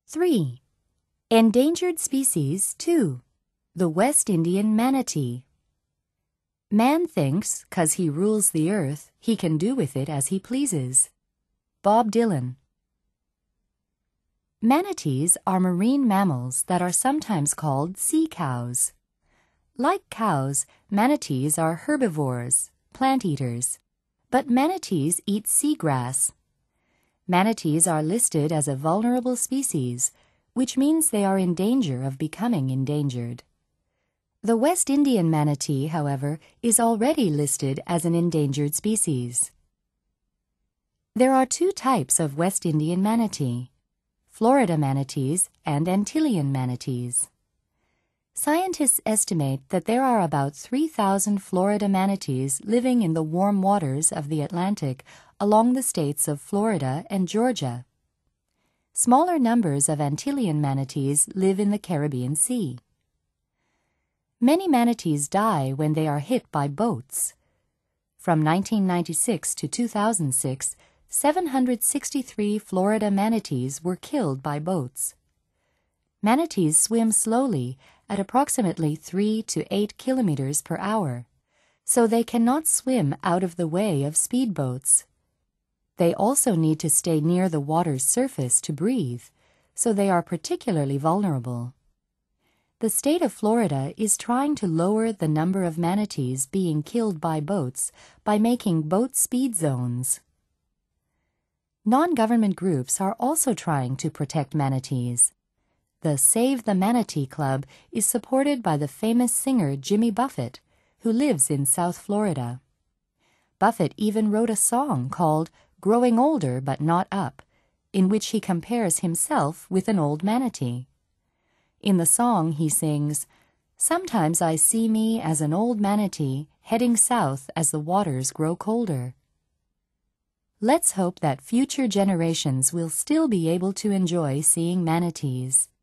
3. Endangered Species 2. The West Indian Manatee. Man thinks, 'cause he rules the earth, he can do with it as he pleases. Bob Dylan. Manatees are marine mammals that are sometimes called sea cows. Like cows, manatees are herbivores, plant eaters, but manatees eat seagrass. Manatees are listed as a vulnerable species, which means they are in danger of becoming endangered. The West Indian manatee, however, is already listed as an endangered species. There are two types of West Indian manatee: Florida manatees and Antillean manatees. Scientists estimate that there are about 3,000 Florida manatees living in the warm waters of the Atlantic along the states of Florida and Georgia. Smaller numbers of Antillean manatees live in the Caribbean Sea. Many manatees die when they are hit by boats. From 1996 to 2006, 763 Florida manatees were killed by boats. Manatees swim slowly at approximately 3 to 8 kilometers per hour, so they cannot swim out of the way of speedboats. They also need to stay near the water's surface to breathe, so they are particularly vulnerable. The state of Florida is trying to lower the number of manatees being killed by boats by making boat speed zones. Non-government groups are also trying to protect manatees. The Save the Manatee Club is supported by the famous singer Jimmy Buffett, who lives in South Florida. Buffett even wrote a song called "Growing Older But Not Up," in which he compares himself with an old manatee. In the song he sings, "Sometimes I see me as an old manatee heading south as the waters grow colder." Let's hope that future generations will still be able to enjoy seeing manatees.